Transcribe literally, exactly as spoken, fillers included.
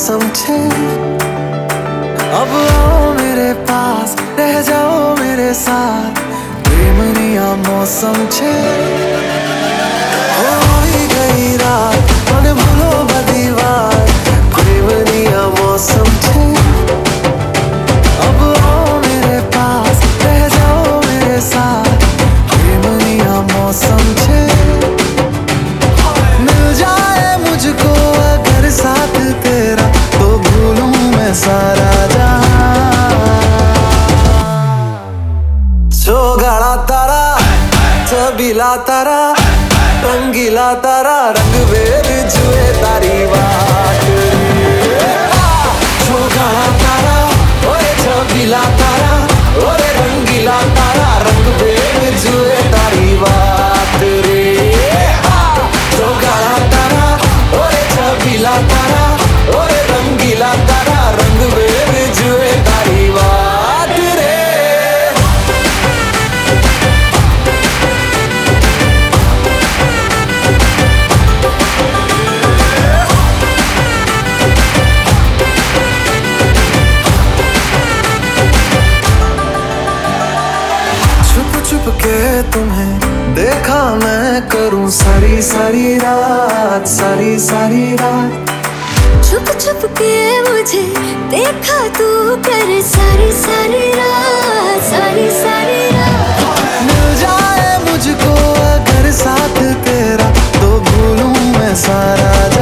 समझे। अब आओ मेरे पास, रह जाओ मेरे साथ, प्रेमनिया मौसम छे। हो ही गई रात, मन भूलो बदी बात, प्रेमनिया मौसम छे। अब आओ मेरे पास, रह जाओ मेरे साथ, प्रेमनिया मौसम छे। मिल जाए मुझको अगर साथ तेरा, तो भूलूं मैं सारा गाड़ा तारा, छबीला तारा, रंगीला तारा, रंग बेर जुए तारी बात। जो गाड़ा तारा, ओए छबीला तारा, ओए रंगीला तारा, रंग बेर जुए तारी बात रे। जो गाड़ा तारा, ओए छबीला तारा, ओए रंगीला तारा, रंग बेर जुए तारी बात रे। छुप के तुम्हें देखा मैं करूं सारी सारी रात, सारी सारी रात। छुप छुप के मुझे देखा तू कर सारी सारी रात, सारी सारी रात। मिल जाए मुझको अगर साथ तेरा, तो भूलूं मैं सारा